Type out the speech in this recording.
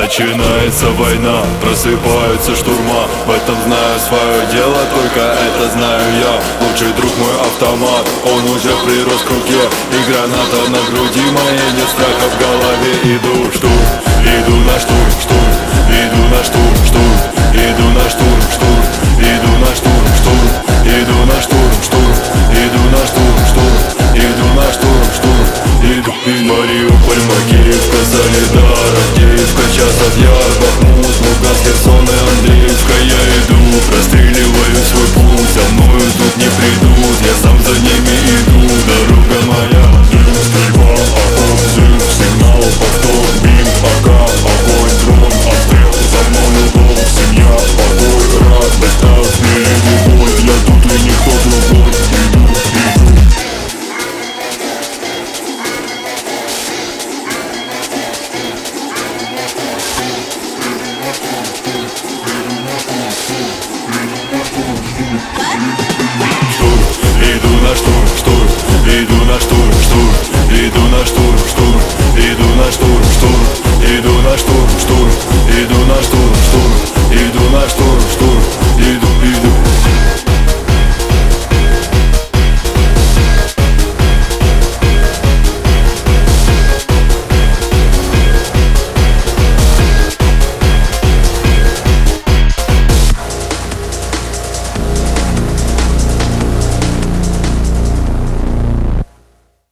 Начинается война, просыпаются штурма. В этом знаю свое дело, только это знаю я. Лучший друг мой автомат, он уже прирос к руке. И граната на груди моей, нет страха в голове. Иду в штурм, иду на штурм, штурм. Иду на штурм, штурм. Иду на штурм, штурм. Иду на штурм, штурм. Иду на штурм, штурм. Иду на штурм, штурм. Иду на штурм, штурм. Иду, Мариуполь, Макеевка, Солидар, Авдеевка, Часов Яр, Бахмут, Луганск, Херсон и Андреевка. Я иду, простреливаю свой путь, за мною тут не придут, я сам за ними иду, дорога моя. Дым, стрельба, огонь, взрыв, сигнал, повтор, бим, АК, огонь, дрон, обстрел, за мною дом, семья, покой, радость, так, смелее любовь, я тут и никто другой. Иду на штурм, штурм, иду на штурм, штурм, иду на штурм, штурм, иду на штурм, штурм, иду на штурм, штурм, иду на штурм, штурм, иду на штурм, штурм, иду.